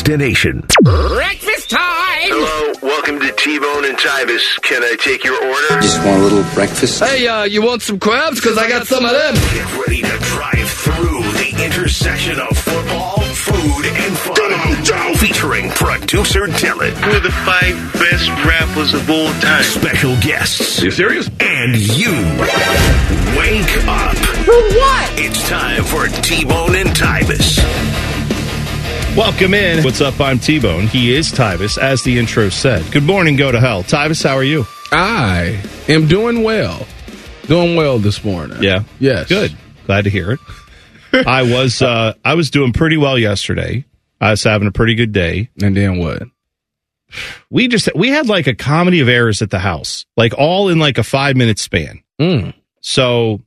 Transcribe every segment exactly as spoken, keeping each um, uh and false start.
destination. Breakfast time! Hello, welcome to T-Bone and Tybus. Can I take your order? Just want a little breakfast. Hey, uh, you want some crabs? Because I got some of them. Get ready to drive through the intersection of football, food, and fun. Featuring producer Dylan. Who are the five best rappers of all time? Special guests. Are you serious? And you. Wake up. For what? It's time for T-Bone and Tybus. Welcome in. What's up? I'm T-Bone. He is Tybus, as the intro said. Good morning, go to hell. Tybus, how are you? I am doing well. Doing well this morning. Yeah. Yes. Good. Glad to hear it. I was uh, I was doing pretty well yesterday. I was having a pretty good day. And then what? We just we had like a comedy of errors at the house, like all in like a five minute span. Mm. So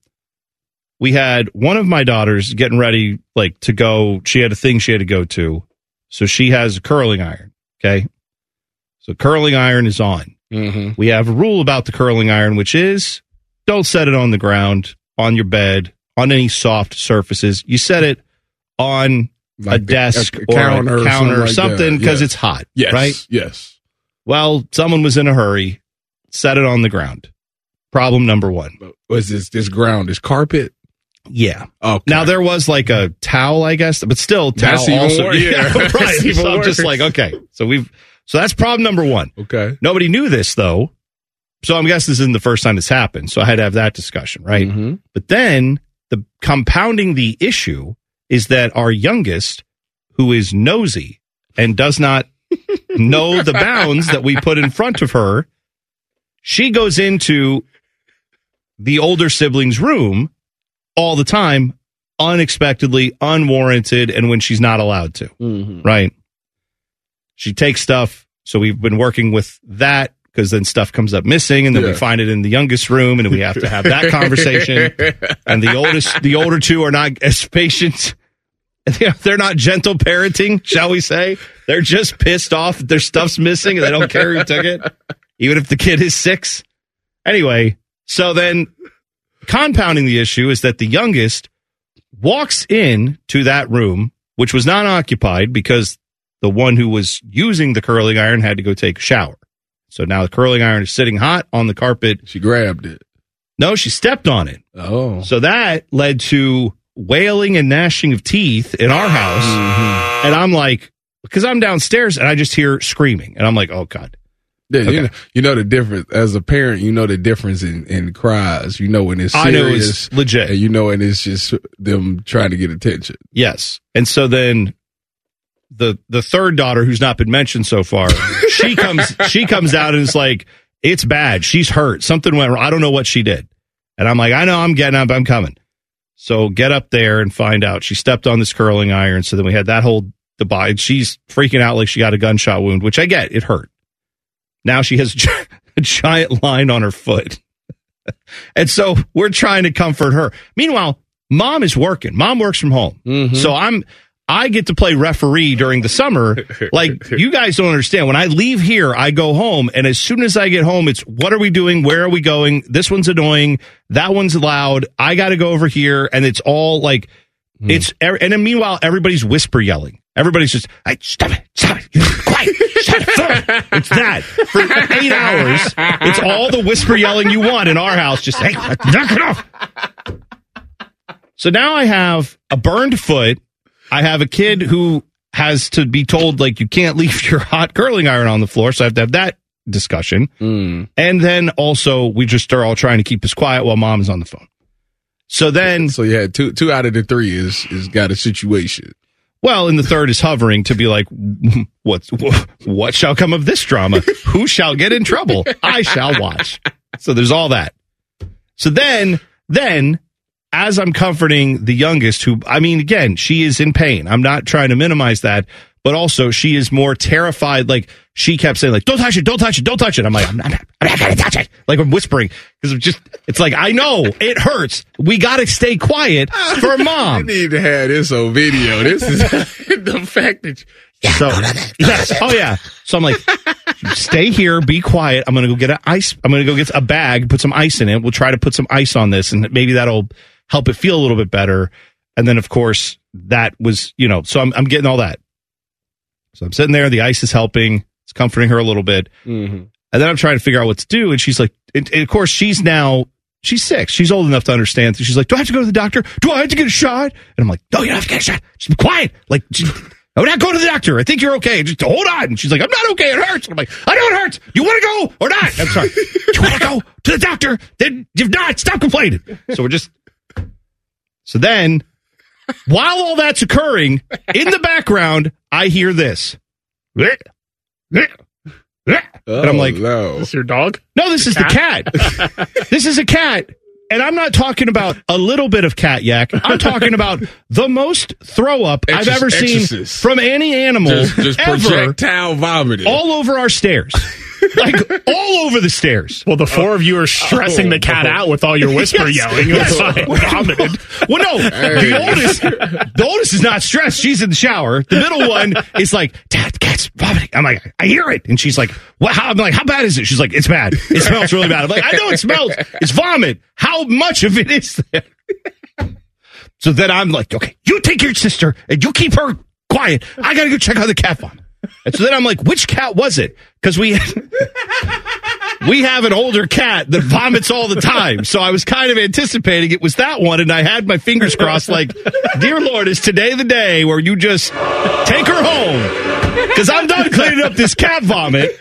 we had one of my daughters getting ready, like to go. She had a thing she had to go to, so she has a curling iron. Okay, so curling iron is on. Mm-hmm. We have a rule about the curling iron, which is don't set it on the ground, on your bed, on any soft surfaces. You set it on Like a desk a, a or counter a counter or something because like it's hot, yes. right? Yes. Well, someone was in a hurry, set it on the ground. Problem number one. Was this this ground? This carpet? Yeah. Okay. Now there was like a towel, I guess, but still towel That's even also. worse. Yeah, Yeah, right. that's even So I'm just worse. like, okay. So we've so that's problem number one. Okay. Nobody knew this though. So I'm guessing this isn't the first time this happened. So I had to have that discussion, right? Mm-hmm. But then the compounding the issue is that our youngest, who is nosy and does not know the bounds that we put in front of her, she goes into the older sibling's room all the time, unexpectedly, unwarranted, and when she's not allowed to, Mm-hmm. right? She takes stuff. So we've been working with that because then stuff comes up missing, and then Yeah. we find it in the youngest room, and we have to have that conversation. And the oldest, the older two are not as patient. They're not gentle parenting, shall we say? They're just pissed off that their stuff's missing, and they don't care who took it, even if the kid is six. Anyway, so then compounding the issue is that the youngest walks in to that room, which was not occupied because the one who was using the curling iron had to go take a shower. So now the curling iron is sitting hot on the carpet. She grabbed it. No, she stepped on it. Oh. So that led to wailing and gnashing of teeth in our house. Mm-hmm. And I'm like, because I'm downstairs and I just hear screaming. And I'm like, oh, God. Yeah, Okay. you, know, you know the difference. As a parent, you know the difference in, in cries. You know when it's serious. I know it's legit. And you know when it's just them trying to get attention. Yes. And so then the the third daughter, who's not been mentioned so far, she comes she comes out and is like, it's bad. She's hurt. Something went wrong. I don't know what she did. And I'm like, I know, I'm getting up. I'm coming. So get up there and find out. She stepped on this curling iron. So then we had that whole debate. She's freaking out like she got a gunshot wound, which I get. It hurt. Now she has a giant line on her foot. And so we're trying to comfort her. Meanwhile, mom is working. Mom works from home. Mm-hmm. So I'm, I get to play referee during the summer. Like, you guys don't understand. When I leave here, I go home. And as soon as I get home, it's what are we doing? Where are we going? This one's annoying. That one's loud. I got to go over here. And it's all like, mm. it's, and then meanwhile, everybody's whisper yelling. Everybody's just, hey, stop it, stop it, quiet, shut it. It's that. For eight hours, it's all the whisper yelling you want in our house. Just, hey, knock it off. So now I have a burned foot. I have a kid who has to be told, like, you can't leave your hot curling iron on the floor. So I have to have that discussion. Mm. And then also, we just are all trying to keep us quiet while mom is on the phone. So then. So you had two, two out of the three is, is got a situation. Well, and the third is hovering to be like, what, what shall come of this drama? Who shall get in trouble? I shall watch. So there's all that. So then, then, as I'm comforting the youngest, who, I mean, again, she is in pain. I'm not trying to minimize that, but also she is more terrified. Like, she kept saying, like, don't touch it, don't touch it, don't touch it. I'm like, I'm not, I'm not going to touch it. Like, I'm whispering because it's just, it's like, I know it hurts. We got to stay quiet for mom. You need to have this on video. This is the fact that. Yeah, so, yes. Oh, yeah. So I'm like, stay here, be quiet. I'm going to go get an ice. I'm going to go get a bag, put some ice in it. We'll try to put some ice on this, and maybe that'll help it feel a little bit better. And then, of course, that was, you know, so I'm, I'm getting all that. So I'm sitting there. The ice is helping. It's comforting her a little bit. Mm-hmm. And then I'm trying to figure out what to do. And she's like, and, and of course, she's now, she's six. She's old enough to understand. So she's like, do I have to go to the doctor? Do I have to get a shot? And I'm like, no, you don't have to get a shot. Just be quiet. Like, I'm not going to the doctor. I think you're okay. Just hold on. And she's like, I'm not okay. It hurts. And I'm like, I know it hurts. You want to go or not? I'm sorry. Do you want to go to the doctor? Then if not, stop complaining. So we're just, so then while all that's occurring in the background, I hear this. Oh, and I'm like, no. Is this your dog? no, this is the cat. This is a cat. And I'm not talking about a little bit of cat yak. I'm talking about the most throw up I've Exorc- ever seen exorcist. from any animal Just, just ever, projectile vomiting. all over our stairs. Like, all over the stairs. Well, the four of you are stressing Oh, the cat no. out with all your whisper Yes, yelling. yes. It's fine. Vomited. Well, no, the oldest, the oldest is not stressed. She's in the shower. The middle one is like, Dad, the cat's vomiting. I'm like, I hear it. And she's like, what? How? I'm like, how bad is it? She's like, it's bad. It smells really bad. I'm like, I know it smells. It's vomit. How much of it is there? So then I'm like, okay, you take your sister and you keep her quiet. I got to go check out the cat vomit. And so then I'm like, which cat was it? Because we we have an older cat that vomits all the time. So I was kind of anticipating it was that one, and I had my fingers crossed like, dear Lord, is today the day where you just take her home? Because I'm done cleaning up this cat vomit.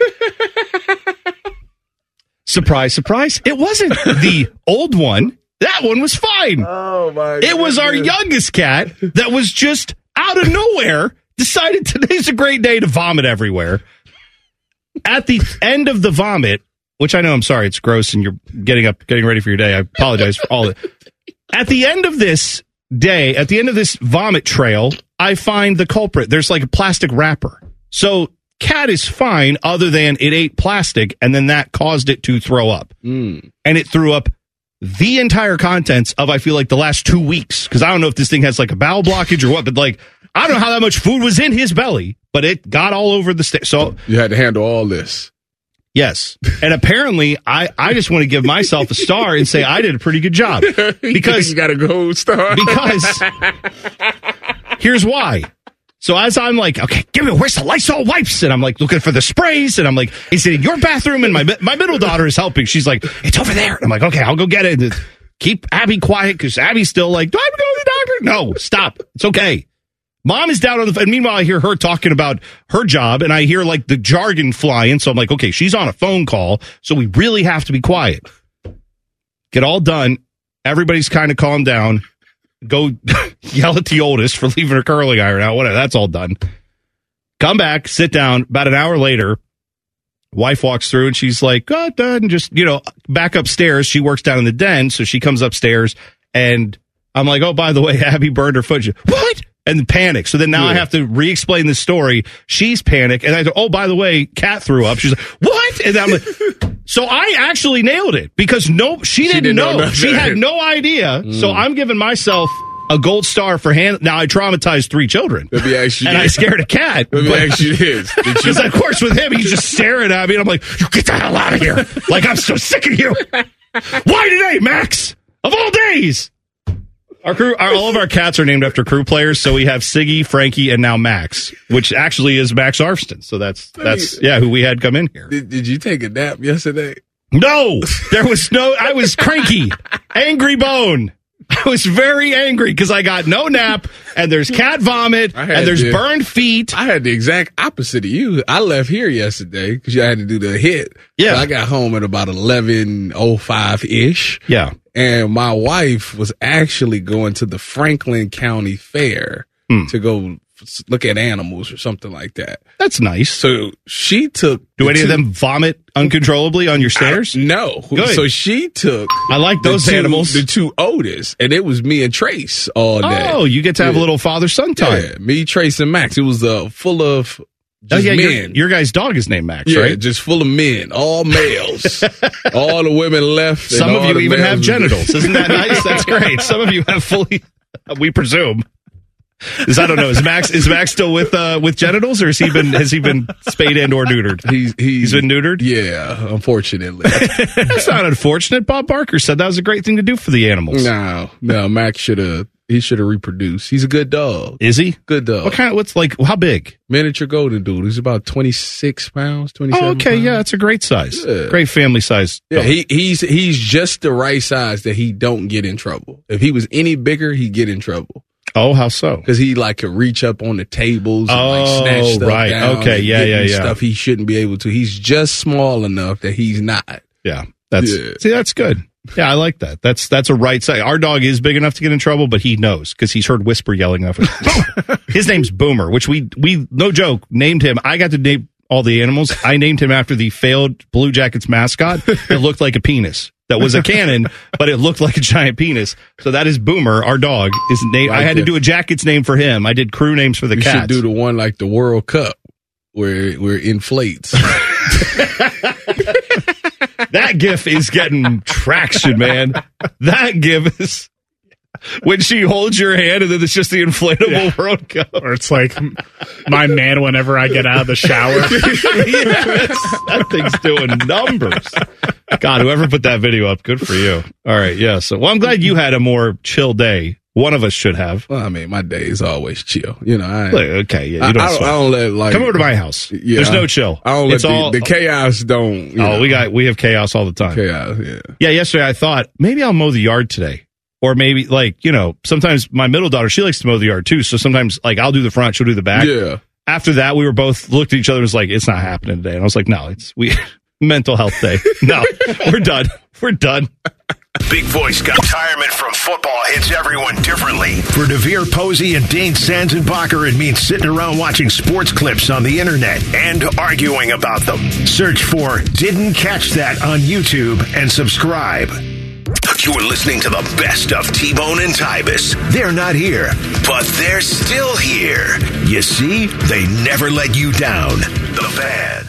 Surprise, surprise. It wasn't the old one. That one was fine. Oh, my It was our youngest cat that was just out of nowhere decided today's a great day to vomit everywhere. At the end of the vomit, which I know, I'm sorry, it's gross and you're getting up, getting ready for your day. I apologize for all of it. At the end of this day, at the end of this vomit trail, I find the culprit. There's like a plastic wrapper. So cat is fine other than it ate plastic and then that caused it to throw up. Mm. And it threw up the entire contents of, I feel like, the last two weeks. Because I don't know if this thing has like a bowel blockage or what, but like, I don't know how that much food was in his belly, but it got all over the state. So You had to handle all this. yes. And apparently I, I just want to give myself a star and say I did a pretty good job. Because you got a gold star. because here's why. So as I'm like, okay, give me, where's the Lysol wipes? And I'm like looking for the sprays. And I'm like, is it in your bathroom? And my my middle daughter is helping. She's like, it's over there. And I'm like, okay, I'll go get it. And keep Abby quiet because Abby's still like, do I have to go to the doctor? No, stop. It's okay. Mom is down on the, and meanwhile I hear her talking about her job and I hear like the jargon flying. So I'm like, okay, she's on a phone call. So we really have to be quiet. Get all done. Everybody's kind of calmed down. Go yell at the oldest for leaving her curling iron out. Whatever. That's all done. Come back, sit down. About an hour later, wife walks through and she's like, oh, done. Just, you know, back upstairs. She works down in the den. So she comes upstairs and I'm like, oh, by the way, Abby burned her foot. She, what? And panic. So then now yeah. I have to re-explain the story. She's panicked. And I go, oh, by the way, cat threw up. She's like, what? And I'm like, so I actually nailed it because no, she didn't, she didn't know. know she had no idea. Mm. So I'm giving myself a gold star for hand. Now I traumatized three children. Let me ask you and this. I scared a cat. Let me ask you this. Because of course with him, he's just staring at me and I'm like, you get the hell out of here. Like, I'm so sick of you. Why today, Max? Of all days. Our crew, our, all of our cats are named after crew players, so we have Siggy, Frankie, and now Max, which actually is Max Arfston. So that's that's yeah, who we had come in here. Did, did you take a nap yesterday? No, there was no. I was cranky, angry bone. I was very angry because I got no nap, and there's cat vomit, and there's the, burned feet. I had the exact opposite of you. I left here yesterday because I had to do the hit. Yeah, so I got home at about eleven oh five ish. Yeah. And my wife was actually going to the Franklin County Fair hmm. to go look at animals or something like that. That's nice. So she took. Do any two, of them vomit uncontrollably on your stairs? I, no. Good. So she took. I like those the two, animals. The two oldest, and it was me and Trace all day. Oh, you get to have yeah. a little father-son time. Yeah, me, Trace, and Max. It was uh, full of. Just oh, yeah, men. Your, your guy's dog is named Max, yeah, right? just full of men, all males. All the women left. Some of you even have genitals. Just... Isn't that nice? That's great. Some of you have fully, we presume. Is I don't know. Is Max is Max still with uh, with genitals, or has he been has he been spayed and or neutered? He's he's been neutered. Yeah, unfortunately. That's not unfortunate. Bob Barker said that was a great thing to do for the animals. No, no. Max should have. He should have reproduced. He's a good dog. Is he? Good dog. What kind of, what's like, how big? Miniature golden doodle. He's about twenty-six pounds, twenty-seven Oh, okay. pounds. Yeah, it's a great size. Yeah. Great family size. Yeah, dog. he, he's he's just the right size that he don't get in trouble. If he was any bigger, he'd get in trouble. Oh, how so? Because he like could reach up on the tables and Oh, like snatch stuff right. down. Okay, and yeah, get yeah, in yeah. Stuff he shouldn't be able to. He's just small enough that he's not. Yeah. That's, Yeah. see, that's good. Yeah, I like that. That's, that's a right size. Our dog is big enough to get in trouble, but he knows because he's heard Whisper yelling off. His name's Boomer, which we, we, no joke, named him. I got to name all the animals. I named him after the failed Blue Jackets mascot that looked like a penis. That was a cannon, but it looked like a giant penis. So that is Boomer, our dog. Is named. I had to do a Jackets name for him. I did crew names for the You cats. should do the one like the World Cup where where it inflates. That gif is getting traction, man. That gif is when she holds your hand and then it's just the inflatable Yeah. World Cup. Or it's like my man whenever I get out of the shower. Yes, that thing's doing numbers. God, whoever put that video up, good for you. All right, yeah. So, well, I'm glad you had a more chill day. One of us should have. Well, I mean, my day is always chill. You know, I Look, okay, yeah, you I, don't, I, don't, I don't let like come over to my house. Yeah, There's no I- chill. I don't let It's the, all the chaos don't. You Oh, know, we got we have chaos all the time. chaos. Yeah. Yeah, yesterday I thought maybe I'll mow the yard today. Or maybe like, you know, sometimes my middle daughter, she likes to mow the yard too. So sometimes like I'll do the front, she'll do the back. Yeah. After that, we were both looked at each other and was like, it's not happening today. And I was like, no, it's we mental health day. No, we're done. We're done. Big Voice got retirement from football hits everyone differently. For DeVere Posey and Dane Sanzenbacher, it means sitting around watching sports clips on the internet and arguing about them. Search for Didn't Catch That on YouTube and subscribe. You are listening to the best of T-Bone and Tybus. They're not here, but they're still here. You see, they never let you down. The Fan.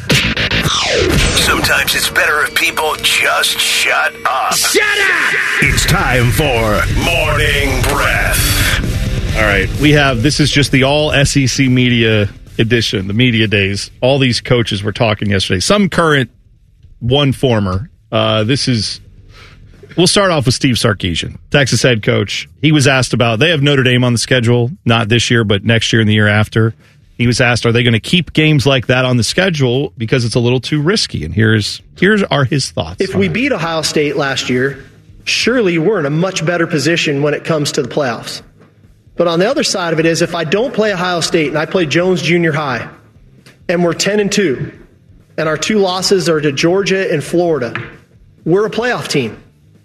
Sometimes it's better if people just shut up. Shut up! It's time for Morning Breath. All right. We have, this is just the all S E C media edition, the media days. All these coaches were talking yesterday. Some current, one former. Uh, this is, we'll start off with Steve Sarkisian, Texas head coach. He was asked about, they have Notre Dame on the schedule, not this year, but next year and the year after. He was asked, are they going to keep games like that on the schedule because it's a little too risky? And here's here's are his thoughts. If on we it. beat Ohio State last year, surely we're in a much better position when it comes to the playoffs. But on the other side of it is if I don't play Ohio State and I play Jones Junior High and we're ten and two and our two losses are to Georgia and Florida, we're a playoff team.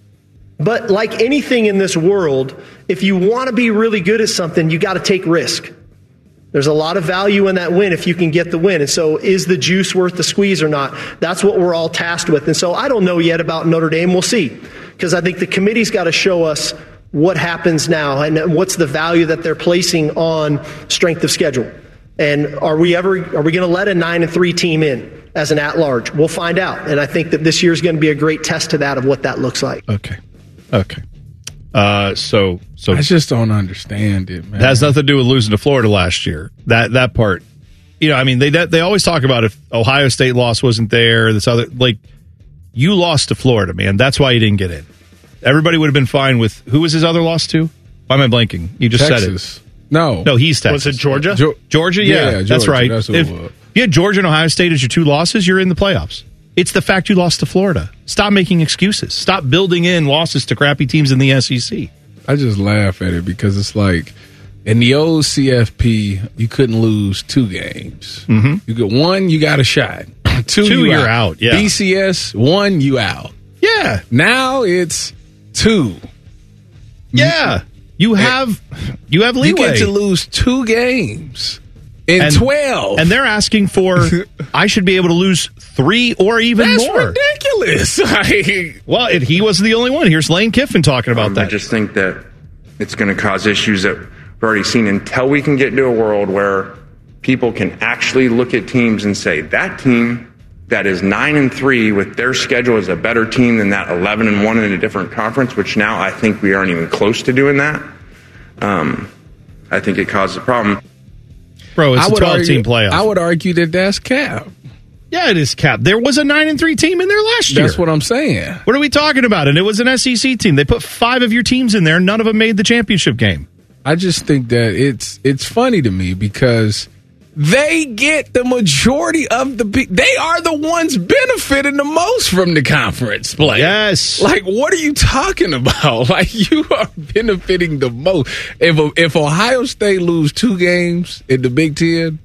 But like anything in this world, if you want to be really good at something, you got to take risk. There's a lot of value in that win if you can get the win. And so is the juice worth the squeeze or not? That's what we're all tasked with. And so I don't know yet about Notre Dame. We'll see. Because I think the committee's got to show us what happens now and what's the value that they're placing on strength of schedule. And are we ever are we going to let a nine and three team in as an at-large? We'll find out. And I think that this year is going to be a great test to that of what that looks like. Okay. Okay. Uh, so, so I just don't understand it, man. That has nothing to do with losing to Florida last year. That that part, you know, I mean, they they always talk about if Ohio State loss wasn't there, this other, like, you lost to Florida, man. That's why you didn't get in. Everybody would have been fine with, who was his other loss to? Why am I blanking? You just Texas. said it. No. No, he's Texas. Was it Georgia? Jo- Georgia? Yeah, Yeah, that's Georgia. right. That's what if it was. you had Georgia and Ohio State as your two losses, you're in the playoffs. It's the fact you lost to Florida. Stop making excuses. Stop building in losses to crappy teams in the S E C. I just laugh at it because it's like in the old C F P, you couldn't lose two games. Mm-hmm. You get one, you got a shot. Two, Two, you you're out, yeah. B C S, one, you out. Yeah. Now it's two. Yeah. You have you have leeway. You get to lose two games in And- twelve. And they're asking for, I should be able to lose three or even That's more. ridiculous. Like, Well, it, he wasn't the only one. Here's Lane Kiffin talking about Um, that. I just think that it's going to cause issues that we've already seen until we can get to a world where people can actually look at teams and say that team that is nine and three with their schedule is a better team than that eleven and one in a different conference, which now I think we aren't even close to doing that. Um, I think it causes a problem. Bro, it's I a would twelve-team argue, playoff. I would argue that that's cap. yeah, it is cap. There was a nine and three team in there last year. That's what I'm saying. What are we talking about? And it was an S E C team. They put five of your teams in there. None of them made the championship game. I just think that it's it's funny to me because they get the majority of the – they are the ones benefiting the most from the conference play. Yes. Like, what are you talking about? Like, you are benefiting the most. If if Ohio State lose two games in the Big Ten,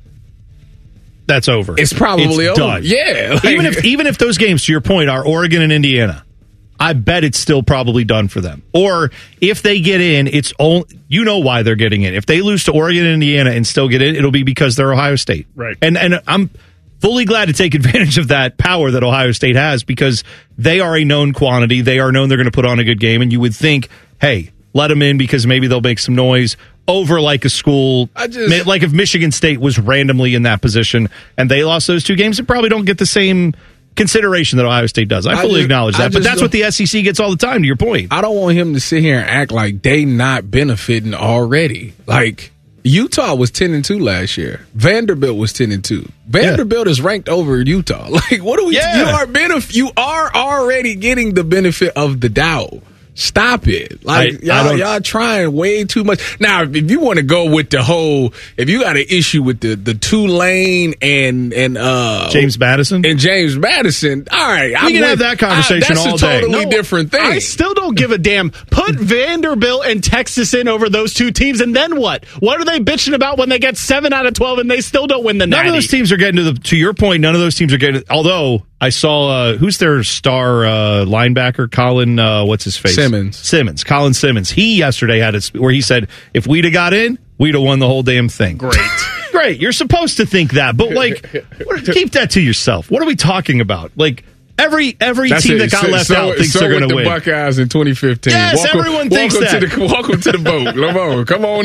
that's over. It's probably it's over. Done. Yeah. Like, even if even if those games, to your point, are Oregon and Indiana, I bet it's still probably done for them. Or if they get in, it's only, you know why they're getting in. If they lose to Oregon and Indiana and still get in, it'll be because they're Ohio State. Right. And and I'm fully glad to take advantage of that power that Ohio State has because they are a known quantity. They are known they're going to put on a good game. And you would think, hey, let them in because maybe they'll make some noise over like a school. I just, like if Michigan State was randomly in that position and they lost those two games, they probably don't get the same consideration that Ohio State does. I fully I just, acknowledge that, but that's what the S E C gets all the time, to your point. I don't want him to sit here and act like they not benefiting already. Like, Utah was ten and two last year. Vanderbilt was ten and two. Vanderbilt yeah. is ranked over Utah. Like, what do we yeah. you are benef- you are already getting the benefit of the doubt. Stop it. Like, I, y'all, y'all trying way too much. Now, if you want to go with the whole, if you got an issue with the, the Tulane and, and, uh, James Madison and James Madison, all right. We I'm can with, have that conversation I, all day. That's a totally no, different thing. I still don't give a damn. Put Vanderbilt and Texas in over those two teams, and then what? What are they bitching about when they get seven out of twelve and they still don't win the natty? None of those teams are getting to the, to your point, none of those teams are getting, although I saw, uh, who's their star, uh, linebacker? Colin, uh, what's his face? Simmons. Simmons. Colin Simmons. He yesterday had it where he said, if we'd have got in, we'd have won the whole damn thing. Great. Great. You're supposed to think that, but like, keep that to yourself. What are we talking about? Like, every every That's team it. that got so, left so, out thinks so they're going to the win. Buckeyes in twenty fifteen. Yes, welcome, everyone thinks welcome that. To the, welcome to the boat. Come on, come on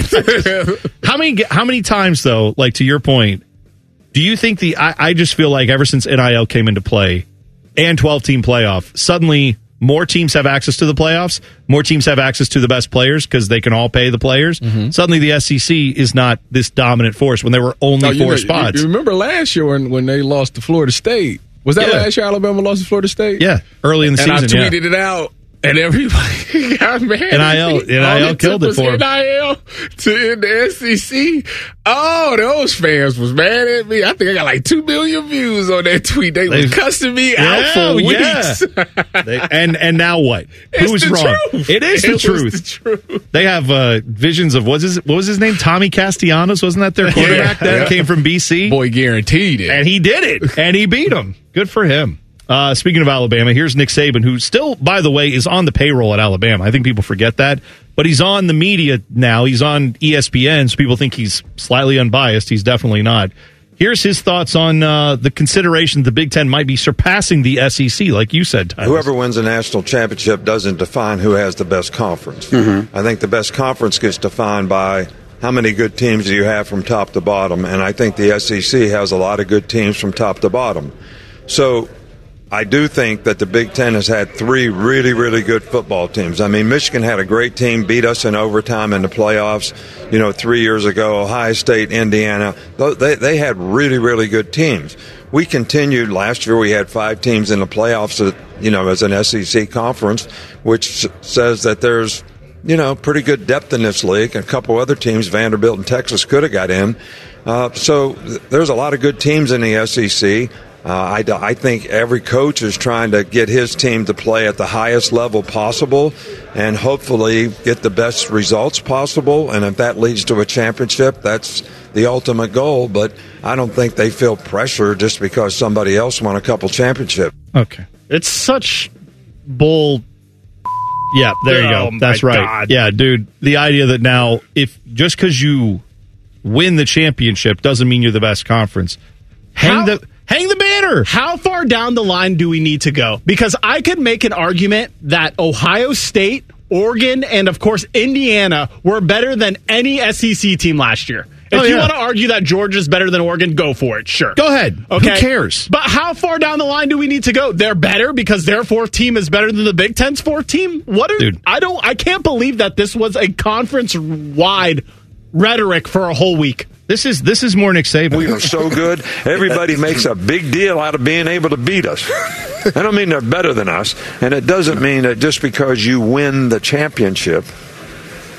in. how many how many times though? Like to your point, do you think the? I, I just feel like ever since N I L came into play and twelve team playoff, suddenly more teams have access to the playoffs. More teams have access to the best players because they can all pay the players. Mm-hmm. Suddenly, the S E C is not this dominant force when there were only oh, four know, spots. You, you remember last year when, when they lost to Florida State? Was that yeah. last year Alabama lost to Florida State? Yeah, early in the and season. And I tweeted yeah. it out. And everybody got mad. N I L, N I L killed it for him. N I L to in the S E C. Oh, those fans was mad at me. I think I got like two million views on that tweet. They, they was cussing me yeah, out for weeks. Yeah. they, and and now what? It's Who's the wrong? Truth. It is it the truth. the truth. They have uh, visions of what was his what was his name? Tommy Castellanos, wasn't that their quarterback? yeah, that yeah. came from B C. Boy, guaranteed it, and he did it, and he beat him. Good for him. Uh, speaking of Alabama, here's Nick Saban, who still, by the way, is on the payroll at Alabama. I think people forget that. But he's on the media now. He's on E S P N, so people think he's slightly unbiased. He's definitely not. Here's his thoughts on uh, the consideration the Big Ten might be surpassing the S E C, like you said, Tyler. Whoever wins a national championship doesn't define who has the best conference. Mm-hmm. I think the best conference gets defined by how many good teams do you have from top to bottom. And I think the S E C has a lot of good teams from top to bottom. So I do think that the Big Ten has had three really, really good football teams. I mean, Michigan had a great team, beat us in overtime in the playoffs, you know, three years ago. Ohio State, Indiana, they, they had really, really good teams. We continued. Last year we had five teams in the playoffs, you know, as an S E C conference, which says that there's, you know, pretty good depth in this league. A couple other teams, Vanderbilt and Texas, could have got in. Uh, so there's a lot of good teams in the S E C. Uh, I, I think every coach is trying to get his team to play at the highest level possible and hopefully get the best results possible. And if that leads to a championship, that's the ultimate goal. But I don't think they feel pressure just because somebody else won a couple championships. Okay. It's such bull. Yeah, there you oh go. That's right. God. Yeah, dude. The idea that now, if just because you win the championship doesn't mean you're the best conference. Hang How? the hang the banner. How far down the line do we need to go? Because I could make an argument that Ohio State, Oregon, and of course Indiana were better than any S E C team last year. If oh, you yeah. want to argue that Georgia's better than Oregon, go for it. Sure. Go ahead. Okay. Who cares? But how far down the line do we need to go? They're better because their fourth team is better than the Big Ten's fourth team? What are, Dude. I don't I can't believe that this was a conference wide rhetoric for a whole week. This is this is more Nick Saban. We are so good. Everybody makes a big deal out of being able to beat us. I don't mean they're better than us, and it doesn't mean that just because you win the championship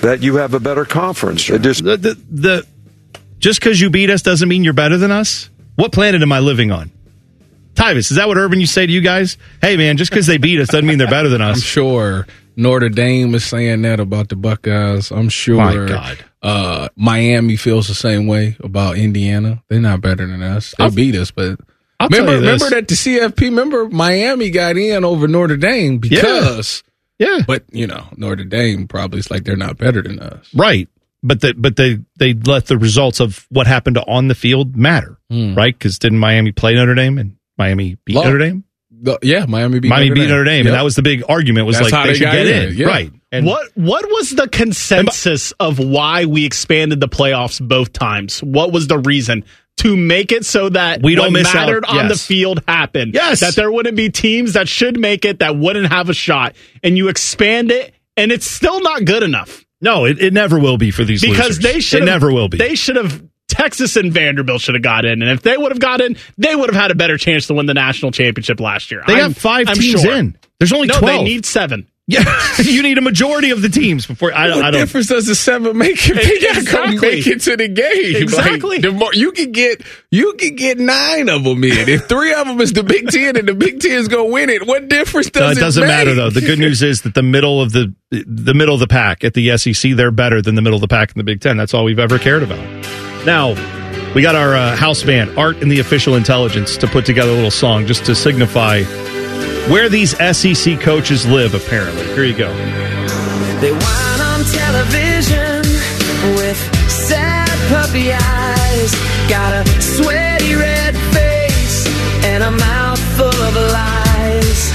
that you have a better conference. It just the, the, the just because you beat us doesn't mean you're better than us. What planet am I living on? Tyvis, is that what Urban you say to you guys? Hey, man, just because they beat us doesn't mean they're better than us. I'm sure Notre Dame is saying that about the Buckeyes. I'm sure My God. Uh, Miami feels the same way about Indiana. They're not better than us. They I'll, beat us, but I'll remember, remember that the C F P, remember Miami got in over Notre Dame because, yeah. yeah. But, you know, Notre Dame probably is like they're not better than us. Right. But the, but they, they let the results of what happened on the field matter, mm. right? Because didn't Miami play Notre Dame and Miami beat Love. Notre Dame? The, yeah, Miami beat Miami Notre beat Dame. Notre Dame, yep. and that was the big argument. Was That's like they, they should get in, in. Yeah. right? And what what was the consensus of why we expanded the playoffs both times? What was the reason to make it so that we don't what miss mattered out. on Yes. the field happened? Yes, that there wouldn't be teams that should make it that wouldn't have a shot, and you expand it, and it's still not good enough. No, it, it never will be for these because losers. they should it never will be. They should have. Texas and Vanderbilt should have got in, and if they would have got in, they would have had a better chance to win the national championship last year. They I'm, got five I'm teams sure. in. There's only no, twelve. They need seven. Yeah, you need a majority of the teams before. I, what I don't. difference does the seven make if they exactly. gotta go make it to the game? Exactly. Like, the more, you can get you can get nine of them in. If three of them is the Big Ten and the Big Ten is gonna win it, what difference does no, it it doesn't make? matter though. The good news is that the middle of the the middle of the pack at the S E C, they're better than the middle of the pack in the Big Ten. That's all we've ever cared about. Now. We got our uh, house band, Art and the Official Intelligence, to put together a little song just to signify where these S E C coaches live, apparently. Here you go. They whine on television with sad puppy eyes, got a sweaty red face and a mouth full of lies.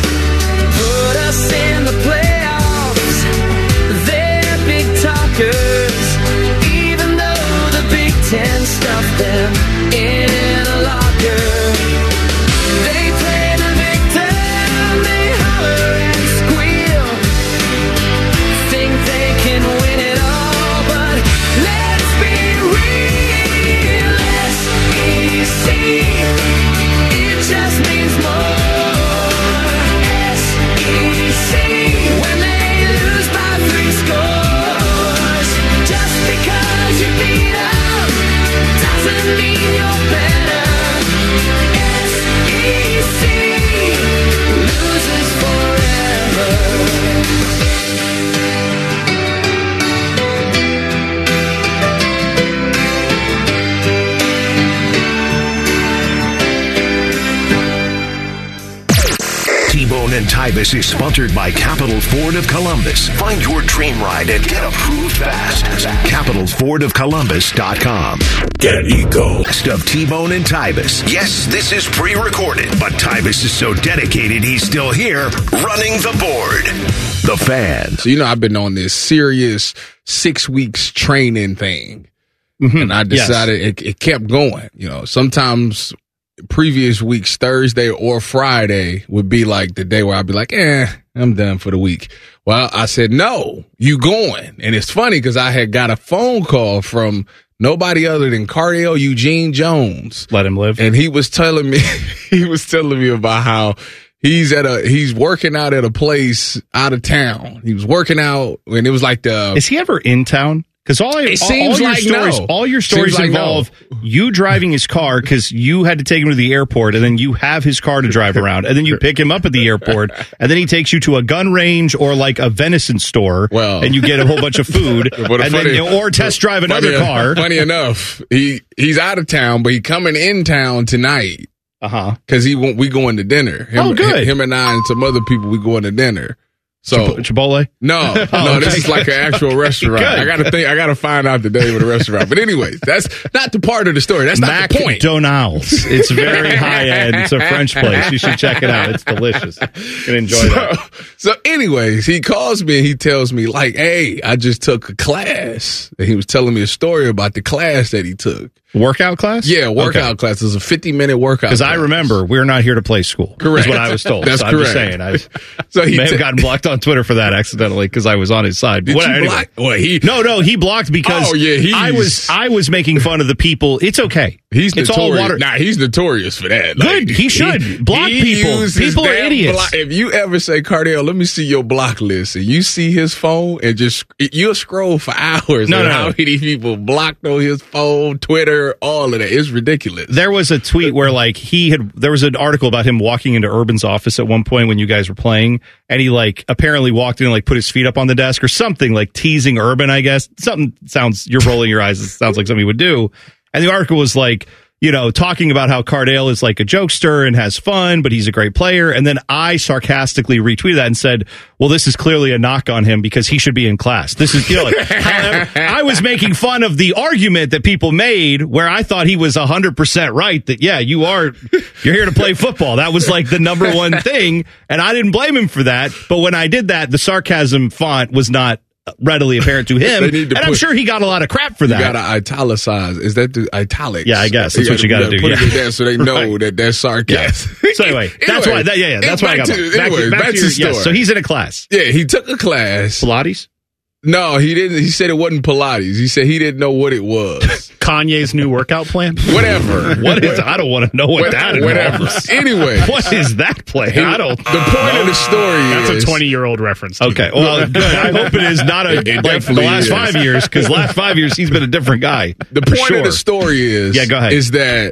Put us in the playoffs, they're big talkers. Ten stuff them in a locker. They play the victim, they holler and squeal. Think they can win it all, but let's be real. S E C, it just means more. S E C, when they lose by three scores, just because you beat us doesn't mean you're better. S E C loses forever. T-Bone and Tyvis is sponsored by Capital Ford of Columbus. Find your dream ride and get approved fast. Capital Ford of Columbus dot com. Get Eco. Best of T-Bone and Tyvis. Yes, this is pre-recorded, but Tyvis is so dedicated he's still here running the board. The Fan. So, you know, I've been on this serious six weeks training thing. Mm-hmm. And I decided yes. it, it kept going. You know, sometimes previous weeks, Thursday or Friday, would be like the day where I'd be like, eh, I'm done for the week. Well, I said, no, you going. And it's funny because I had got a phone call from nobody other than Cardale Eugene Jones. Let him live. And he was telling me, he was telling me about how he's at a, he's working out at a place out of town. He was working out and it was like the. Is he ever in town? Because all, it all, seems all your like stories, no. all your stories Seems like involve no. you driving his car because you had to take him to the airport, and then you have his car to drive around, and then you pick him up at the airport, and then he takes you to a gun range or like a venison store, well, and you get a whole bunch of food, and funny, then you, or test drive another funny, car. Funny enough, he he's out of town, but he coming in town tonight. Uh huh. Because he we going to dinner. Him, oh, good. Him and I and some other people we going to dinner. So Chipotle? No, oh, no, okay. this is like an actual restaurant. I gotta think. I gotta find out the name of the restaurant. But anyways, that's not the part of the story. That's not the point. McDonald's. It's very high end. It's a French place. You should check it out. It's delicious. You can enjoy so, that. So, anyways, he calls me and he tells me like, "Hey, I just took a class." And he was telling me a story about the class that he took. Workout class? Yeah, workout okay. class. It was a fifty minute workout. Because I remember we're not here to play school. Correct. Is what I was told. That's so correct. I'm just saying. I so he may t- have gotten blocked on Twitter for that accidentally because I was on his side. Did what, you anyway. block? Well, he no, no, he blocked because oh, yeah, I was I was making fun of the people. It's okay. He's it's notorious. all water. Nah, he's notorious for that. Good. Like, he should he, block he people. People are idiots. Block. If you ever say, Cardale, let me see your block list, and you see his phone, and just you'll scroll for hours. No, no, how no. many people blocked on his phone, Twitter, all of that. It's ridiculous. There was a tweet where like he had. There was an article about him walking into Urban's office at one point when you guys were playing, and he like apparently walked in and like put his feet up on the desk or something, like teasing Urban. I guess something sounds. You're rolling your eyes. It sounds like something he would do. And the article was like, you know, talking about how Cardale is like a jokester and has fun, but he's a great player. And then I sarcastically retweeted that and said, well, this is clearly a knock on him because he should be in class. This is, you know, like, I was making fun of the argument that people made where I thought he was one hundred percent right that, yeah, you are, you're here to play football. That was like the number one thing. And I didn't blame him for that. But when I did that, the sarcasm font was not readily apparent to him, and put, I'm sure he got a lot of crap for that. You got to italicize. Is that the italics? Yeah, I guess that's you what you got to do. Put yeah. it in there so they know right. that that's sarcasm. Yeah. So anyway, that's anyway, why. That, yeah, yeah, that's why I got to, back, anyway, back, back to to your, the story. yes, so he's in a class. Yeah, he took a class. Pilates. No, he didn't. He said it wasn't Pilates. He said he didn't know what it was. Kanye's new workout plan? Whatever. What is? I don't want to know what, what that is. Whatever. Anyway, what is that plan? He, I don't. The point of the story That's is a twenty-year-old reference. Okay. Well, good. I hope it is not a it like the last is. five years because last five years he's been a different guy. The point sure. of the story is, yeah, go ahead. is that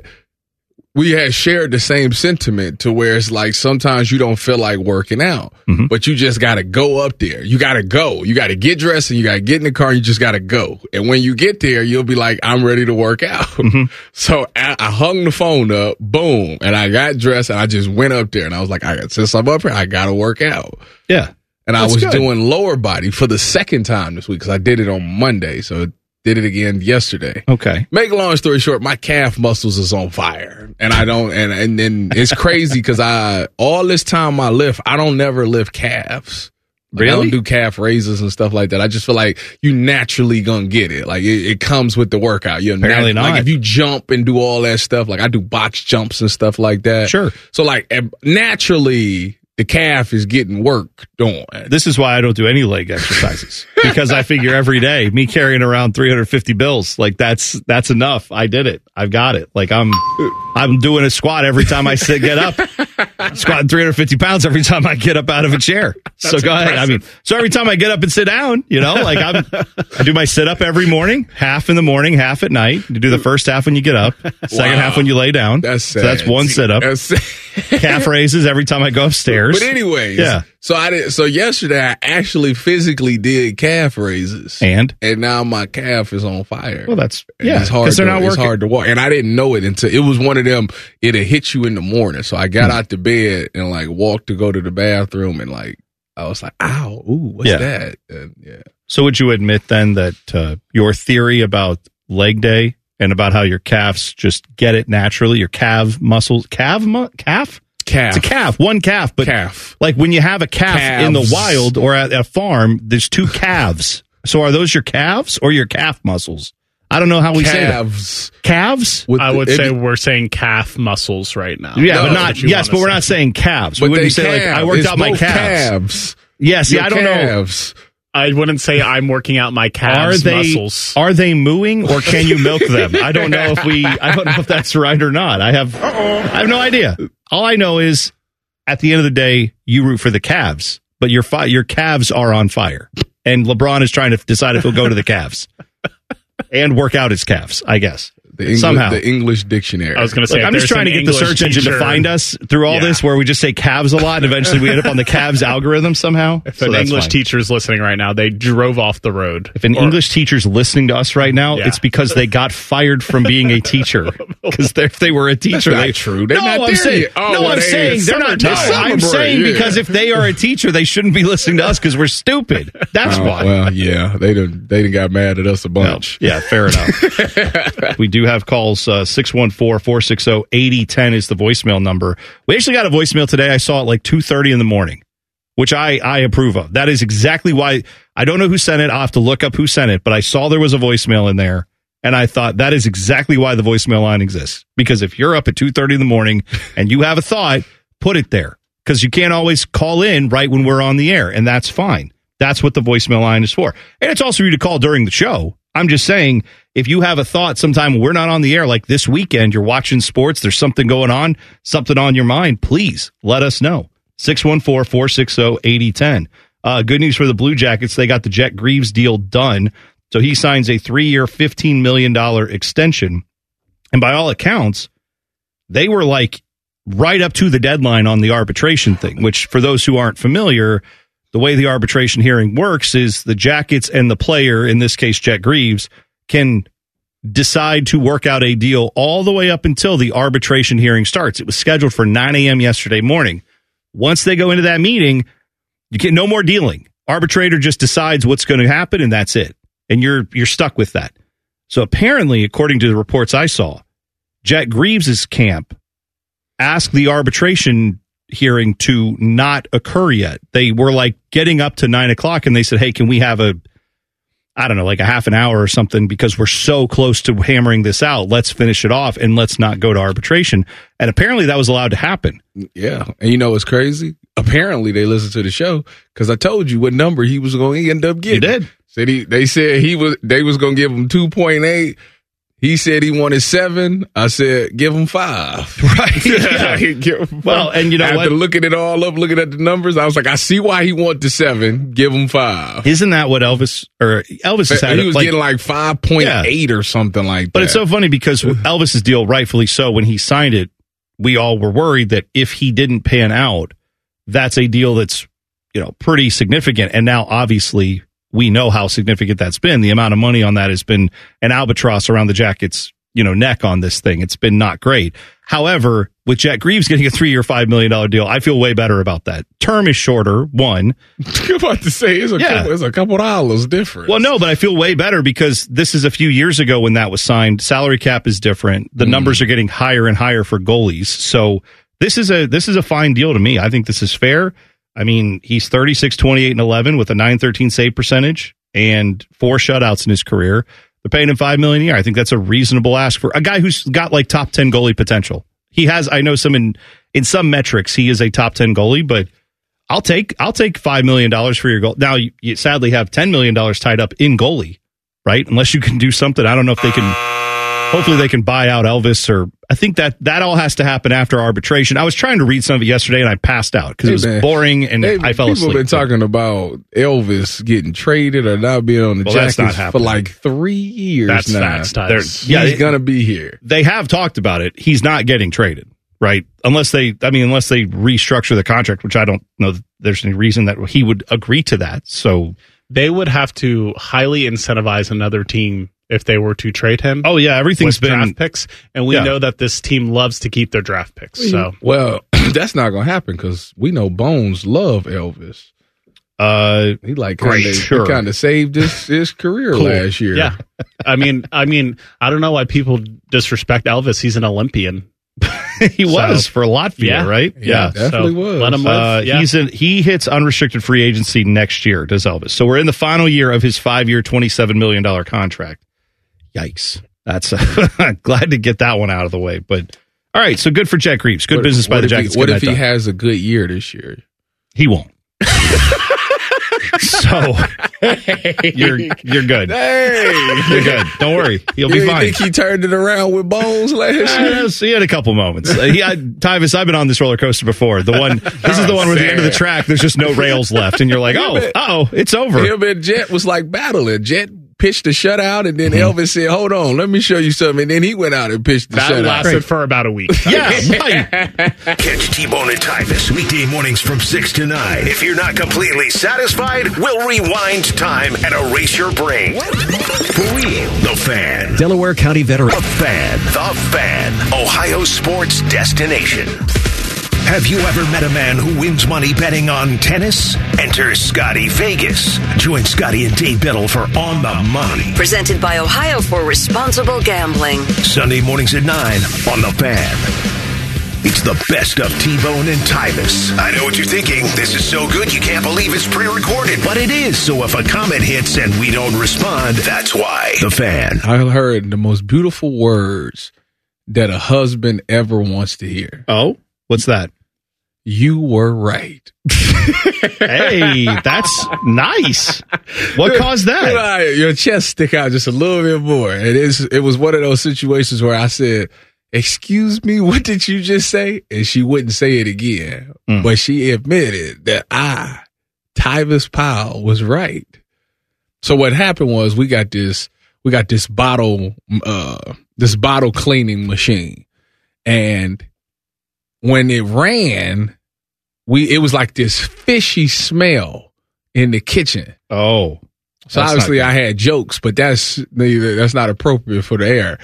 we had shared the same sentiment to where it's like sometimes you don't feel like working out, mm-hmm. but you just got to go up there. You got to go. You got to get dressed and you got to get in the car. And you just got to go. And when you get there, you'll be like, I'm ready to work out. Mm-hmm. So I, I hung the phone up, boom, and I got dressed and I just went up there and I was like, I got, since I'm up here, I got to work out. Yeah. And I That's was good. doing lower body for the second time this week because I did it on Monday. So did it again yesterday. Okay. Make a long story short, my calf muscles is on fire, and I don't. And and then it's crazy because I all this time I lift, I don't never lift calves. Like, really? I don't do calf raises and stuff like that. I just feel like you naturally gonna get it. Like it, it comes with the workout. You're Apparently nat- not. Like if you jump and do all that stuff, like I do box jumps and stuff like that. Sure. So like naturally, the calf is getting work on. This is why I don't do any leg exercises because I figure every day me carrying around three hundred fifty bills, like that's that's enough. I did it. I've got it. Like I'm I'm doing a squat every time I sit get up. Squatting three hundred fifty pounds every time I get up out of a chair. So go impressive. ahead. I mean, so every time I get up and sit down, you know, like I'm, I do my sit up every morning, half in the morning, half at night. You do the first half when you get up, second Wow. half when you lay down. That's sad. So that's one sit up. That's Calf raises every time I go upstairs. But anyways, yeah. So I did. So yesterday I actually physically did calf raises, and and now my calf is on fire. Well, that's And yeah. It's hard. They're To, not it's working. hard to walk, and I didn't know it until it was one of them. It'll hit you in the morning. So I got Hmm. out the bed and like walked to go to the bathroom, and like I was like, "Ow, ooh, what's Yeah. that?" And yeah. So would you admit then that uh, your theory about leg day and about how your calves just get it naturally, your calf muscles, calf, mu- calf? Calf. It's a calf, one calf, but Calf. like when you have a calf Calves. in the wild or at a farm, there's two calves. So are those your calves or your calf muscles? I don't know how we Calves. say that. Calves? With I the- would it- say we're saying calf muscles right now. Yeah, No, but not, That's what you yes, wanna but we're say. not saying calves. But we they wouldn't say like, I calves. worked It's out my both calves. calves. Yeah, see, Your I don't know. calves. I wouldn't say I'm working out my Are calves they muscles. are they mooing or can you milk them? I don't know if we I don't know if that's right or not. I have I have no idea. All I know is at the end of the day you root for the Cavs, but your fi- your calves are on fire. And LeBron is trying to decide if he'll go to the Cavs and work out his calves, I guess. The English, Somehow. the English dictionary. I was going to say, Look, if I'm just there's trying to an get the English search engine to teacher- find us through all Yeah. this where we just say calves a lot and eventually we end up on the Cavs algorithm somehow. If So an that's English fine. teacher is listening right now, they drove off the road. If an Or- English teacher's listening to us right now, Yeah. it's because they got fired from being a teacher. Because if they were a teacher, not they true. They're no, not I'm there saying, yet. Oh, no, well, I'm they- saying it's they're not. No, summertime. I'm Summer saying break, yeah. because if they are a teacher, they shouldn't be listening to us because we're stupid. That's Oh, why. well, yeah, they done, they done got mad at us a No, bunch. yeah, fair enough. We do have calls. Uh, six one four, four six zero, eight zero one zero is the voicemail number. We actually got a voicemail today. I saw it like two thirty in the morning, which I, I approve of. That is exactly why. I don't know who sent it. I'll have to look up who sent it, but I saw there was a voicemail in there, and I thought that is exactly why the voicemail line exists. Because if you're up at two thirty in the morning and you have a thought, put it there. Because you can't always call in right when we're on the air, and that's fine. That's what the voicemail line is for. And it's also for you to call during the show. I'm just saying, if you have a thought sometime we're not on the air, like this weekend, you're watching sports, there's something going on, something on your mind, please let us know. six one four, four six zero, eight zero one zero. Uh, good news for the Blue Jackets. They got the Jet Greaves deal done. So he signs a three-year, fifteen million dollars extension. And by all accounts, they were like right up to the deadline on the arbitration thing, which for those who aren't familiar, the way the arbitration hearing works is the Jackets and the player, in this case, Jet Greaves, can decide to work out a deal all the way up until the arbitration hearing starts. It was scheduled for nine a.m. yesterday morning. Once they go into that meeting, you get no more dealing. Arbitrator just decides what's going to happen, and that's it. And you're you're stuck with that. So apparently, according to the reports I saw, Jet Greaves' camp asked the arbitration hearing to not occur yet. They were like getting up to nine o'clock, and they said, hey, can we have a, I don't know, like a half an hour or something, because we're so close to hammering this out. Let's finish it off, and let's not go to arbitration. And apparently that was allowed to happen. Yeah. And you know what's crazy? Apparently they listened to the show, because I told you what number he was going to end up getting. You did. Said he, they said he was. They was going to give him two point eight. He said he wanted seven. I said, give him five. Right. Yeah. Give him five. Well, and you know After what? looking it all up, looking at the numbers, I was like, I see why he wanted the seven. Give him five. Isn't that what Elvis or Elvis has had? He was like, getting like five point eight yeah. or something like that. But it's so funny because Elvis's deal, rightfully so, when he signed it, we all were worried that if he didn't pan out, that's a deal that's, you know, pretty significant. And now obviously we know how significant that's been. The amount of money on that has been an albatross around the Jackets, you know, neck on this thing. It's been not great. However, with Jet Greaves getting a three-year, five million dollars deal, I feel way better about that. Term is shorter, one. I'm about to say, it's a, Yeah. couple, it's a couple dollars different. Well, no, but I feel way better because this is a few years ago when that was signed. Salary cap is different. The Mm. numbers are getting higher and higher for goalies. So this is a this is a fine deal to me. I think this is fair. I mean, he's thirty-six, twenty-eight, and eleven with a nine thirteen save percentage and four shutouts in his career. They're paying him five million dollars a year. I think that's a reasonable ask for a guy who's got like top ten goalie potential. He has, I know some in, in some metrics, he is a top ten goalie, but I'll take I'll take five million dollars for your goal. Now, you, you sadly have ten million dollars tied up in goalie, right? Unless you can do something. I don't know if they can, hopefully they can buy out Elvis, or I think that that all has to happen after arbitration. I was trying to read some of it yesterday and I passed out because Hey, it was man. boring and Hey, I fell people asleep. have been talking about Elvis getting traded or not being on the Well, that's not Jackets for happening. like three years That's now. facts, Tyus. He's Yeah, it- going to be here. They have talked about it. He's not getting traded, right? Unless they, I mean, unless they restructure the contract, which I don't know that there's any reason that he would agree to that. So They would have to highly incentivize another team if they were to trade him. Oh yeah, everything's with been draft picks, and we Yeah. know that this team loves to keep their draft picks. So Well, that's not going to happen because we know Bones love Elvis. Uh, he like great, kinda, sure. he kind of saved his, his career Cool. last year. Yeah, I mean, I mean, I don't know why people disrespect Elvis. He's an Olympian. he was So- for Latvia, Yeah. right? Yeah, definitely so was. Let him live. Uh, yeah. He's in, he hits unrestricted free agency next year, does Elvis. So we're in the final year of his five-year, twenty-seven million dollars contract. Yikes. That's uh, glad to get that one out of the way. But all right, so good for Jet Greaves. Good What- business by what the if he- Jackets. What Get if that he done. has a good year this year? He won't. So you're you're good. Hey, You're good. Don't worry. He'll you be didn't fine. think he turned it around with Bones last year? Uh, so he had a couple moments. Uh, he had, Tyvis, I've been on this roller coaster before. The one, this is the one where at the end of the track, there's just no rails left, and you're like, oh, oh, it's over. Him and Jet was like battling. Jet pitched a shutout, and then Mm-hmm. Elvis said, "Hold on, let me show you something." And then he went out and pitched the that shutout. lasted for about a week. Yeah, right. Catch T-Bone and Tyvis weekday mornings from six to nine. If you're not completely satisfied, we'll rewind time and erase your brain. For real, The Fan. Delaware County veteran. The Fan. The Fan. Ohio sports destination. Have you ever met a man who wins money betting on tennis? Enter Scotty Vegas. Join Scotty and Dave Biddle for On the Money. Presented by Ohio for Responsible Gambling. Sunday mornings at nine on The Fan. It's the best of T-Bone and Tyvis. I know what you're thinking. This is so good you can't believe it's pre-recorded. But it is, so if a comment hits and we don't respond, that's why. The Fan. I heard the most beautiful words that a husband ever wants to hear. Oh, what's that? You were right. Hey, that's nice. What caused that? Your chest stick out just a little bit more. It is. It was one of those situations where I said, "Excuse me, what did you just say?" And she wouldn't say it again, mm. but she admitted that I, Tyvis Powell, was right. So what happened was we got this. We got this bottle. Uh, this bottle cleaning machine, and when it ran. We it was like this fishy smell in the kitchen. Oh, so obviously I had jokes, but that's that's not appropriate for the air.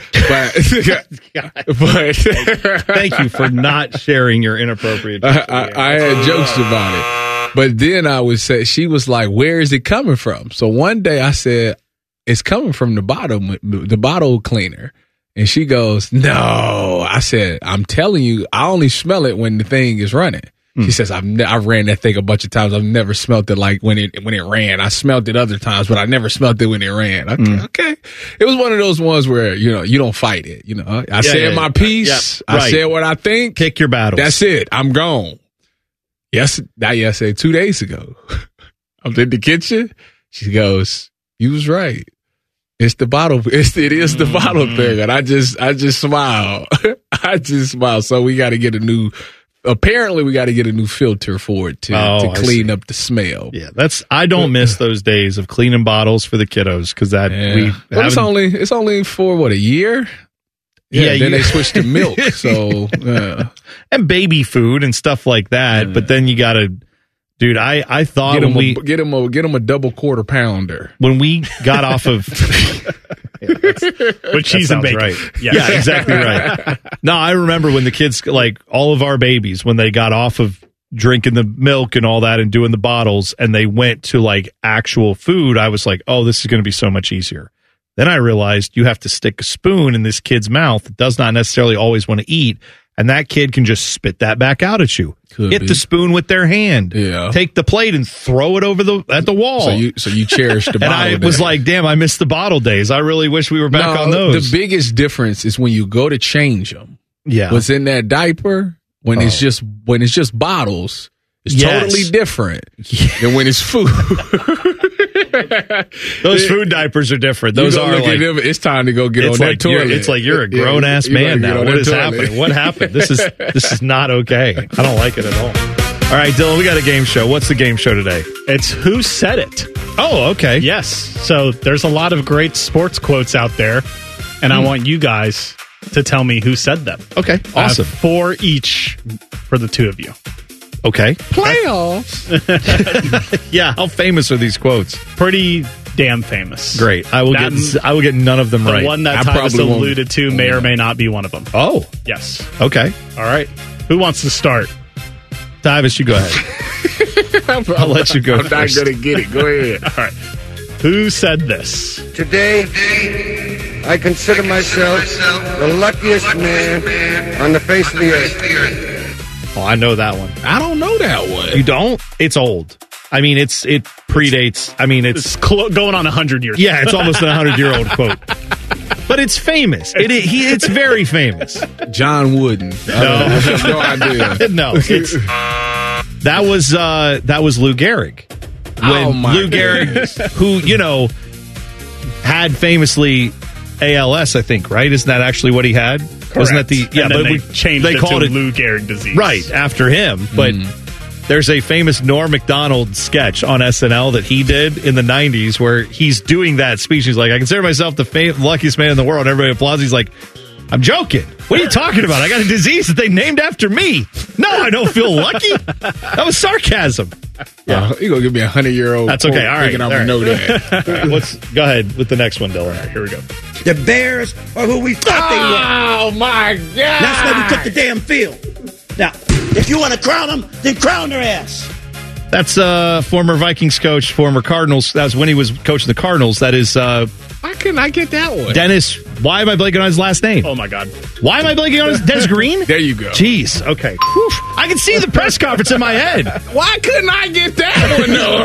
But, but thank you for not sharing your inappropriate. I, I, I had jokes about it, but then I would say she was like, "Where is it coming from?" So one day I said, "It's coming from the bottle the bottle cleaner." And she goes, "No." I said, "I'm telling you, I only smell it when the thing is running." She says, I've ne- I've ran that thing a bunch of times. I've never smelled it like when it when it ran. I smelled it other times, but I never smelled it when it ran. Okay, mm. okay. It was one of those ones where, you know, you don't fight it. You know, I yeah, said yeah, my yeah. piece. Yep. I right. said what I think. Pick your battles. That's it. I'm gone. Yes, not yesterday, two days ago. I'm in the kitchen. She goes, "You was right. It's the bottle. It's, it is the mm. bottle thing." And I just, I just smile. I just smile. So we got to get a new. Apparently, we got to get a new filter for it to, oh, to clean up the smell. Yeah, that's. I don't miss those days of cleaning bottles for the kiddos because that yeah. we. Well, it's only it's only for what, a year. Yeah, yeah then you, they switched to milk. So yeah. And baby food and stuff like that. Yeah. But then you got to, dude. I I thought get when them we a, get them a get them a double quarter pounder when we got off of. Yeah, with cheese and bacon. Right. Yes. Yeah, exactly right. No, I remember when the kids, like all of our babies, when they got off of drinking the milk and all that and doing the bottles and they went to like actual food, I was like, oh, this is going to be so much easier. Then I realized you have to stick a spoon in this kid's mouth that does not necessarily always want to eat. And that kid can just spit that back out at you. Could Hit be. the spoon with their hand. Yeah. Take the plate and throw it over the at the wall. So you so you cherish the bottle. And I was like, damn, I missed the bottle days. I really wish we were back no, on those. The biggest difference is when you go to change them. Yeah. What's in that diaper when oh. it's just when it's just bottles, it's yes. totally different than when it's food. Those food diapers are different. Those are like them, it's time to go get on like that toilet. It's like you're a grown ass yeah, man now. What is toilet. happening? What happened? This is this is not okay. I don't like it at all. All right, Dylan, we got a game show. What's the game show today? It's Who Said It. Oh, okay. Yes. So there's a lot of great sports quotes out there, and mm. I want you guys to tell me who said them. Okay, awesome. Four each for the two of you. Okay. Playoffs. Yeah. How famous are these quotes? Pretty damn famous. Great. I will that, get. I will get none of them the right. The one that Tyvis alluded to may or may not be one of them. Oh. Yes. Okay. All right. Who wants to start? Tyvis, you go ahead. I'll let you go. I'm first. not going to get it. Go ahead. All right. Who said this? Today, I consider myself the luckiest man on the face of the earth. Oh, I know that one. I don't know that one. You don't? It's old. I mean, it's it predates. I mean, it's, it's clo- going on a hundred years. Yeah, it's almost an hundred year old quote. But it's famous. It, it he it's very famous. John Wooden. No, I have no idea. No, it's that was uh, that was Lou Gehrig. When oh my Lou Gehrig, who you know had famously A L S, I think, right? Isn't that actually what he had? Correct. Wasn't that the yeah? But they we changed they it called to it Lou Gehrig disease, right after him. But mm. there's a famous Norm Macdonald sketch on S N L that he did in the nineties where he's doing that speech. He's like, "I consider myself the fam- luckiest man in the world." Everybody applauds. He's like, "I'm joking. What are you talking about? I got a disease that they named after me. No, I don't feel lucky. That was sarcasm." Yeah, uh, you gonna give me a hundred year old? That's okay. All right, I'm all gonna right. know that. All right, let's go ahead with the next one, Dylan. All right, here we go. The Bears are who we thought oh, they were. Oh my God! That's why we took the damn field. Now, if you want to crown them, then crown their ass. That's uh, former Vikings coach, former Cardinals. That was when he was coaching the Cardinals. That is. Uh, Why couldn't I get that one? Dennis. Why am I blanking on his last name? Oh my God! Why am I blanking on his Dennis Green? There you go. Jeez. Okay. Whew. I can see the press conference in my head. Why couldn't I get that one? No,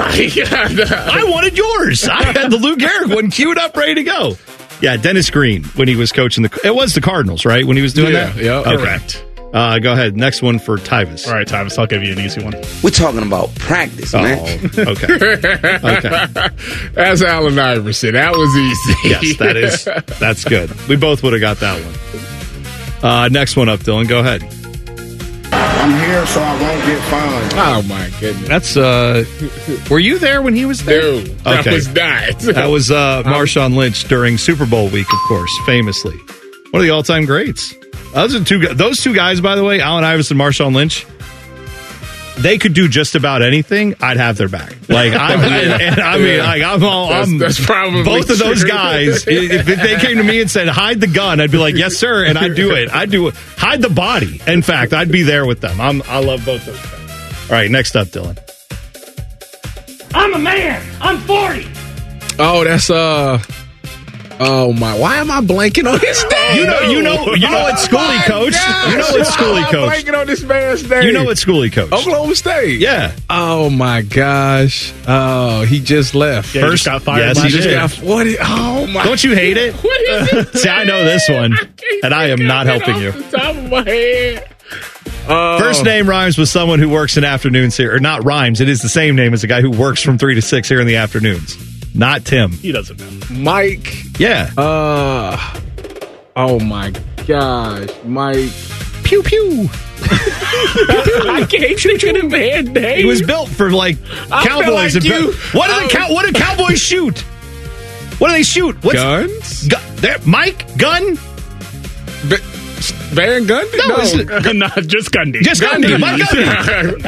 I wanted yours. I had the Lou Gehrig one queued up, ready to go. Yeah, Dennis Green when he was coaching the. It was the Cardinals, right? When he was doing yeah, that. Yeah. Okay. Correct. All Uh, go ahead. Next one for Tyvis. All right, Tyvis, I'll give you an easy one. We're talking about practice, Oh, man. okay. Okay. That's Allen Iverson. That was easy. Yes, that is. That's good. We both would have got that one. Uh, next one up, Dylan. Go ahead. I'm here so I won't get fined. Oh, my goodness. That's, uh, were you there when he was there? No, that Okay. was not. That was uh, Marshawn Lynch during Super Bowl week, of course, famously. One of the all-time greats. Those are two. Those two guys, by the way, Allen Iverson, Marshawn Lynch. They could do just about anything. I'd have their back. Like I'm, and, and I mean, like I'm all. I'm, That's, that's probably both of those true. guys. If, if they came to me and said, "Hide the gun," I'd be like, "Yes, sir," and I'd do it. I'd do it. Hide the body. In fact, I'd be there with them. I'm. I love both those guys. All right, next up, Dylan. I'm a man. I'm forty. Oh, that's uh. Oh my! Why am I blanking on his name? You know, you know, you know what school he coached. Gosh, You know what school he why am I coached. blanking on this man's name? You know what school he coached. Oklahoma State. Yeah. Oh my gosh! Oh, he just left. Yeah, he just got fired Yes, last he Just did. got what? is- Oh my! Don't you hate it? What is it? See, I know this one, and I am not helping you. Off the top of my head. Oh. First name rhymes with someone who works in afternoons here, or not rhymes. It is the same name as a guy who works from three to six here in the afternoons. Not Tim. He doesn't know. Mike. Yeah. Uh. Oh my gosh, Mike. Pew pew. I can't think of the man's name. He was built for like I feel cowboys. like and you- what do I the cow- What do cowboys shoot? What do they shoot? What's, Guns? Gu- there, Mike Gun. Ba- Van Gundy? No, No. it's- Not just Gundy. Just Gundy. Mike Gundy.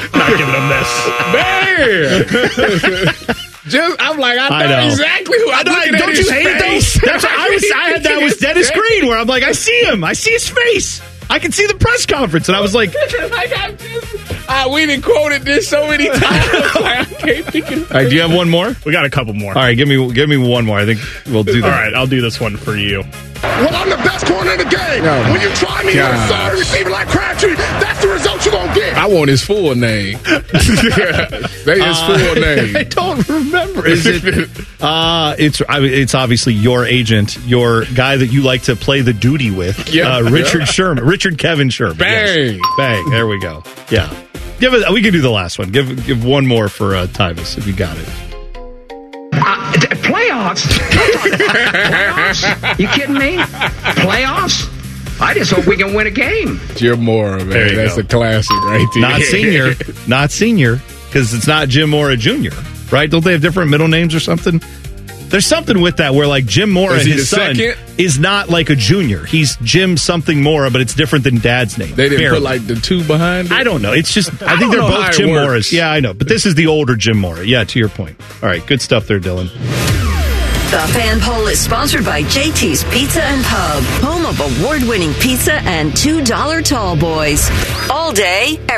Not giving him this. Man. Just, I'm like, I know, I know. exactly who I I'm know. looking at Don't you his hate it face. though? That's what I was. I had that with Dennis Green, where I'm like, I see him. I see his face. I can see the press conference, and I was like, Like, I'm just, uh, we done quoted this so many times. Like, I can't think of. all right, do you have one more? We got a couple more. All right, give me give me one more. I think we'll do All that. right, I'll do this one for you. Well, I'm the best corner in the game. Oh, when you try me gosh. inside receiver like Crabtree, that's the result you're going to get. I want his full name. Say his Uh, full name. I don't remember. Is it? Uh, it's I mean, it's obviously your agent, your guy that you like to play the duty with. Yeah. uh, Richard Yeah. Sherman, Richard Kevin Sherman. Bang. Yes. Bang. There we go. Yeah. Give it. We can do the last one. Give give one more for uh, Tyvis if you got it. Uh, d- playoffs? Playoffs? You kidding me? Playoffs? I just hope we can win a game. Jim Mora, man. There you That's go. a classic right there. Not senior. Not senior. Because it's not Jim Mora Junior Right? Don't they have different middle names or something? There's something with that where like Jim Mora Is and he his the son second? is not like a junior. He's Jim something Mora, but it's different than Dad's name. They didn't Apparently. put like the two behind it? I don't know. It's just I, I think don't they're know how both it Jim works. Moras. Yeah, I know. But this is the older Jim Mora. Yeah, to your point. All right, good stuff there, Dylan. The Fan Poll is sponsored by J T's Pizza and Pub, home of award-winning pizza and two dollar tall boys. All day,